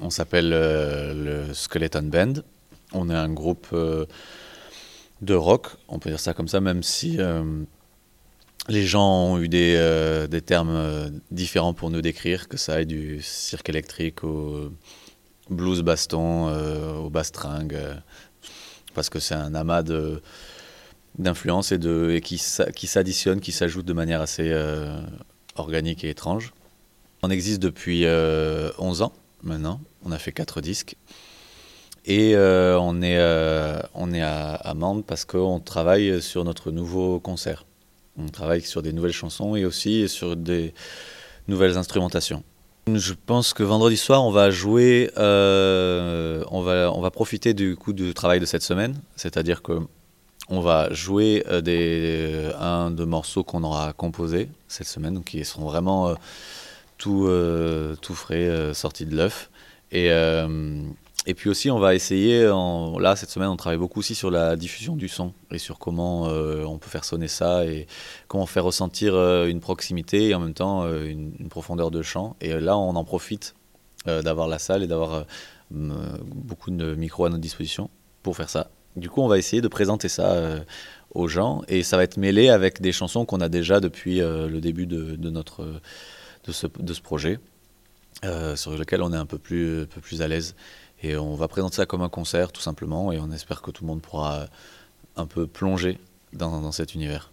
On s'appelle le Skeleton Band. On est un groupe de rock, on peut dire ça comme ça, même si les gens ont eu des termes différents pour nous décrire, que ça aille du cirque électrique au blues baston, au bastringue, parce que c'est un amas d'influences et qui s'additionnent, qui s'ajoutent de manière assez organique et étrange. On existe depuis 11 ans maintenant, on a fait 4 disques. Et on est à Mende parce qu'on travaille sur notre nouveau concert. On travaille sur des nouvelles chansons et aussi sur des nouvelles instrumentations. Je pense que vendredi soir, on va jouer, on va profiter du coup du travail de cette semaine, c'est-à-dire que on va jouer un de morceaux qu'on aura composés cette semaine, donc qui seront vraiment tout frais, sortis de l'œuf. Et puis aussi, on va essayer, là, cette semaine, on travaille beaucoup aussi sur la diffusion du son et sur comment on peut faire sonner ça et comment faire ressentir une proximité et en même temps une profondeur de chant. Et là, on en profite d'avoir la salle et d'avoir beaucoup de micros à notre disposition pour faire ça. Du coup, on va essayer de présenter ça aux gens et ça va être mêlé avec des chansons qu'on a déjà depuis le début de ce projet, sur lequel on est un peu plus à l'aise. Et on va présenter ça comme un concert, tout simplement, et on espère que tout le monde pourra un peu plonger dans cet univers.